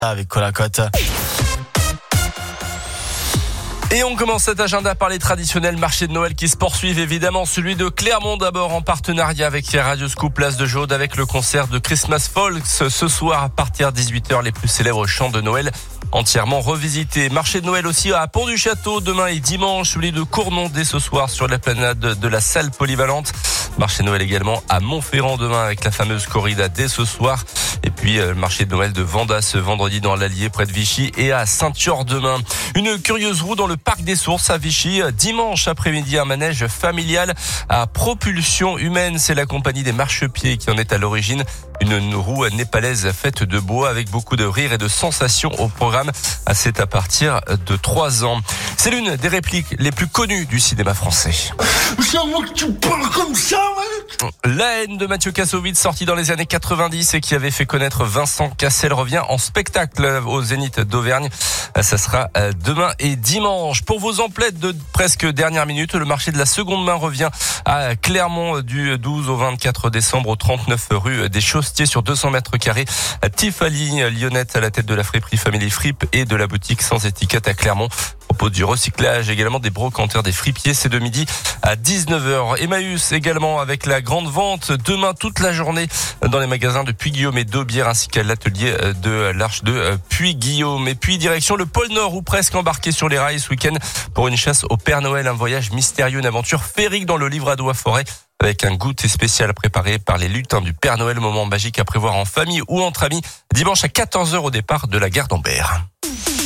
avec Colacote. Et on commence cet agenda par les traditionnels marchés de Noël qui se poursuivent, évidemment celui de Clermont d'abord en partenariat avec Radio Scoop Place de Jaude avec le concert de Christmas Folks ce soir à partir de 18h, les plus célèbres chants de Noël entièrement revisités. Marché de Noël aussi à Pont-du-Château demain et dimanche, celui de Cournon dès ce soir sur la planade de la salle polyvalente. Marché de Noël également à Montferrand demain avec la fameuse corrida dès ce soir. Et puis le marché de Noël de Vendas ce vendredi dans l'Allier près de Vichy et à Saint-Thior demain. Une curieuse roue dans le parc des Sources à Vichy. Dimanche après-midi, un manège familial à propulsion humaine. C'est la compagnie des marchepieds qui en est à l'origine. Une roue népalaise faite de bois avec beaucoup de rire et de sensations au programme. C'est à partir de 3 ans. C'est l'une des répliques les plus connues du cinéma français. C'est à moi que tu parles comme ça, mec. La haine de Mathieu Kassovitz, sorti dans les années 90 et qui avait fait connaître Vincent Cassel, revient en spectacle au Zénith d'Auvergne. Ça sera demain et dimanche. Pour vos emplettes de presque dernière minute, le marché de la seconde main revient à Clermont du 12 au 24 décembre au 39 rue des Chaussetiers sur 200 mètres carrés. Tiffany Lyonnette à la tête de la friperie Family Fripe et de la boutique Sans Étiquette à Clermont. Propos du recyclage, également des brocanteurs, des fripiers, c'est de midi à 19h. Emmaüs également avec la grande vente demain toute la journée dans les magasins de Puy-Guillaume et d'Aubière ainsi qu'à l'atelier de l'Arche de Puy-Guillaume. Et puis direction le pôle Nord ou presque embarqué sur les rails ce week-end pour une chasse au Père Noël, un voyage mystérieux, une aventure féerique dans le Livradois-Forêt avec un goûter spécial préparé par les lutins du Père Noël, moment magique à prévoir en famille ou entre amis, dimanche à 14h au départ de la gare d'Ambert.